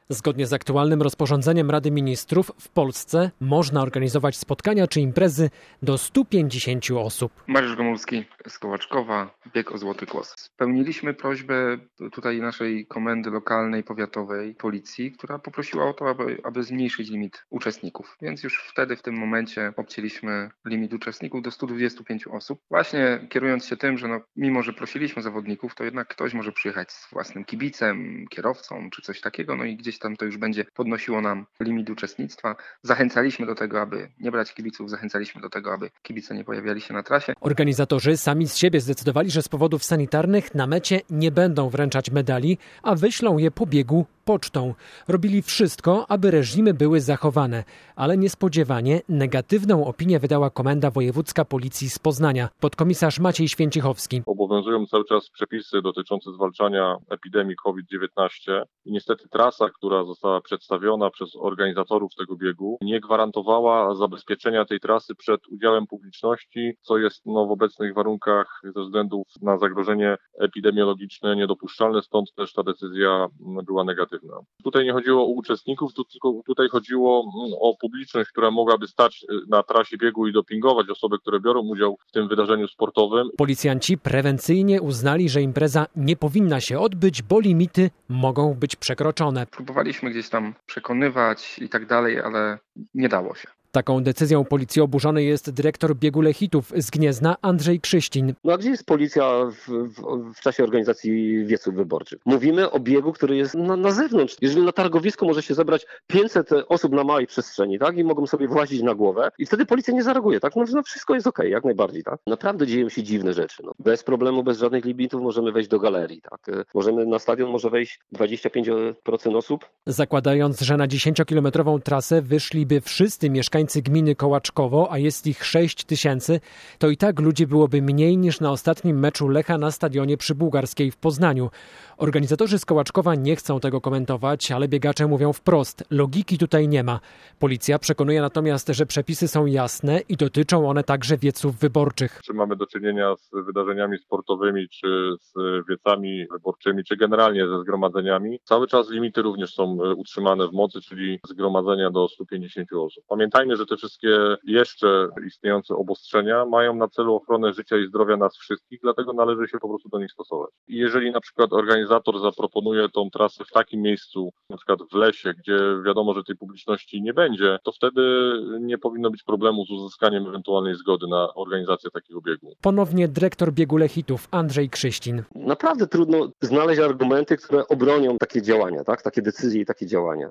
Zgodnie z aktualnym rozporządzeniem Rady Ministrów w Polsce można organizować spotkania czy imprezy do 150 osób. Mariusz Gomulski z Kołaczkowa, bieg o Złoty Kłos. Spełniliśmy prośbę tutaj naszej komendy lokalnej, powiatowej policji, która poprosiła o to, aby zmniejszyć limit uczestników. Więc już wtedy, w tym momencie obcięliśmy limit uczestników do 125 osób. Właśnie kierując się tym, że mimo, że prosiliśmy zawodników, to jednak ktoś może przyjechać z własnym kibicem, kierowcą czy coś takiego, i gdzieś tam to już będzie podnosiło nam limit uczestnictwa. Zachęcaliśmy do tego, aby nie brać kibiców, zachęcaliśmy do tego, aby kibice nie pojawiali się na trasie. Organizatorzy sami z siebie zdecydowali, że z powodów sanitarnych na mecie nie będą wręczać medali, a wyślą je po biegu pocztą. Robili wszystko, aby reżimy były zachowane, ale niespodziewanie negatywną opinię wydała Komenda Wojewódzka Policji z Poznania. Podkomisarz Maciej Święcichowski. Obowiązują cały czas przepisy dotyczące zwalczania epidemii COVID-19 i niestety trasa, która została przedstawiona przez organizatorów tego biegu, nie gwarantowała zabezpieczenia tej trasy przed udziałem publiczności, co jest w obecnych warunkach ze względów na zagrożenie epidemiologiczne niedopuszczalne, stąd też ta decyzja była negatywna. Tutaj nie chodziło o uczestników, tylko tutaj chodziło o publiczność, która mogłaby stać na trasie biegu i dopingować osoby, które biorą udział w tym wydarzeniu sportowym. Policjanci prewencyjnie uznali, że impreza nie powinna się odbyć, bo limity mogą być przekroczone. Próbowaliśmy gdzieś tam przekonywać i tak dalej, ale nie dało się. Taką decyzją policji oburzony jest dyrektor biegu Lechitów z Gniezna Andrzej Krzyścin. A gdzie jest policja w czasie organizacji wieców wyborczych? Mówimy o biegu, który jest na zewnątrz. Jeżeli na targowisku może się zebrać 500 osób na małej przestrzeni, tak? I mogą sobie włazić na głowę i wtedy policja nie zareaguje, tak? Wszystko jest okej, jak najbardziej, tak? Naprawdę dzieją się dziwne rzeczy. Bez problemu, bez żadnych limitów możemy wejść do galerii, tak? Na stadion może wejść 25% osób. Zakładając, że na 10-kilometrową trasę wyszliby wszyscy mieszkańcy gminy Kołaczkowo, a jest ich 6 000, to i tak ludzi byłoby mniej niż na ostatnim meczu Lecha na stadionie Przybułgarskiej w Poznaniu. Organizatorzy z Kołaczkowa nie chcą tego komentować, ale biegacze mówią wprost, logiki tutaj nie ma. Policja przekonuje natomiast, że przepisy są jasne i dotyczą one także wieców wyborczych. Czy mamy do czynienia z wydarzeniami sportowymi, czy z wiecami wyborczymi, czy generalnie ze zgromadzeniami, cały czas limity również są utrzymane w mocy, czyli zgromadzenia do 150 osób. Pamiętajmy, że te wszystkie jeszcze istniejące obostrzenia mają na celu ochronę życia i zdrowia nas wszystkich, dlatego należy się po prostu do nich stosować. I jeżeli na przykład organizator zaproponuje tą trasę w takim miejscu, na przykład w lesie, gdzie wiadomo, że tej publiczności nie będzie, to wtedy nie powinno być problemu z uzyskaniem ewentualnej zgody na organizację takiego biegu. Ponownie dyrektor biegu Lechitów Andrzej Krzyścin. Naprawdę trudno znaleźć argumenty, które obronią takie działania, tak? Takie decyzje i takie działania.